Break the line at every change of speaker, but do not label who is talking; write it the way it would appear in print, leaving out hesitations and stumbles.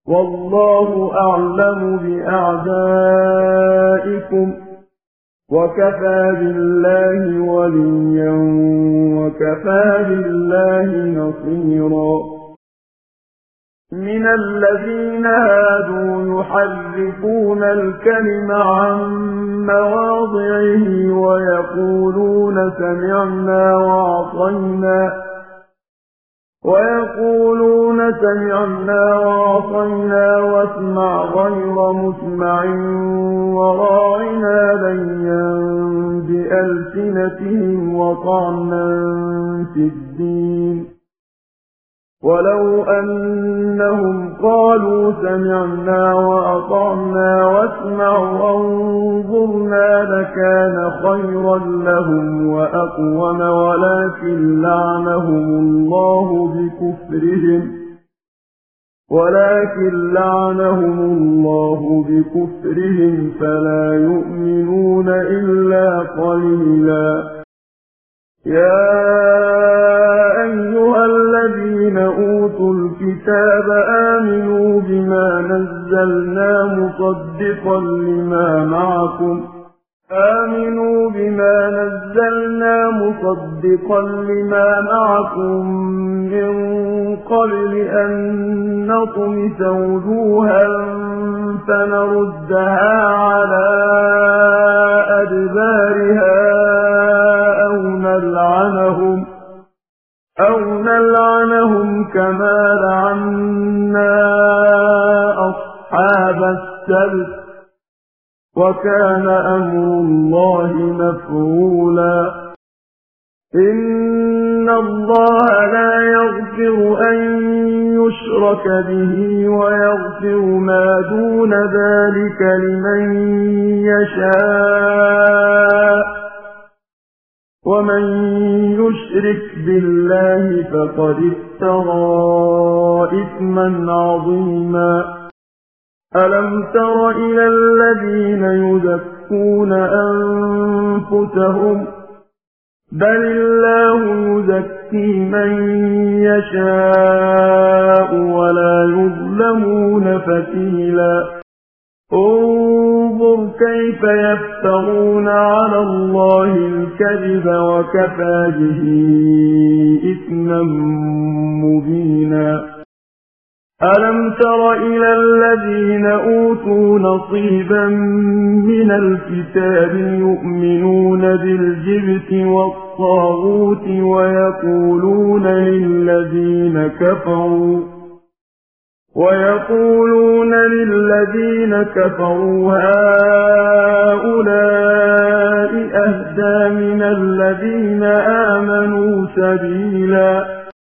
والله أعلم بأعدائكم وكفى بالله وليا وكفى بالله نصيرا من الذين هادوا يحرفون الكلم عن مواضعه ويقولون سمعنا وعصينا واسمع غير مسمع وراعنا ليا بألسنتهم وطعنا في الدين ولو أنهم قالوا سمعنا وأطعنا واسمع وانظرنا لكان خيرا لهم وأقوم ولكن لعنهم الله بكفرهم فلا يؤمنون إلا قليلا يا أيها الذين أوتوا الكتاب آمنوا بما نزلنا مصدقا لما معكم من قبل أن نطمس وجوها فنردها على أدبارها أو نلعنهم كما لعنا أصحاب السبت وكان أمر الله مفعولا إن الله لا يغفر أن يشرك به ويغفر ما دون ذلك لمن يشاء ومن يشرك بالله فقد افترى إثما عظيما ألم تر إلى الذين يزكون أنفسهم بل الله يزكي من يشاء ولا يظلمون فتيلا انظر كيف يفترون على الله الكذب وكفى به إثما مبينا ألم تر إلى الذين أوتوا نصيبا من الكتاب يؤمنون بالجبت والطاغوت ويقولون للذين كفروا هؤلاء أهدى من الذين آمنوا سبيلا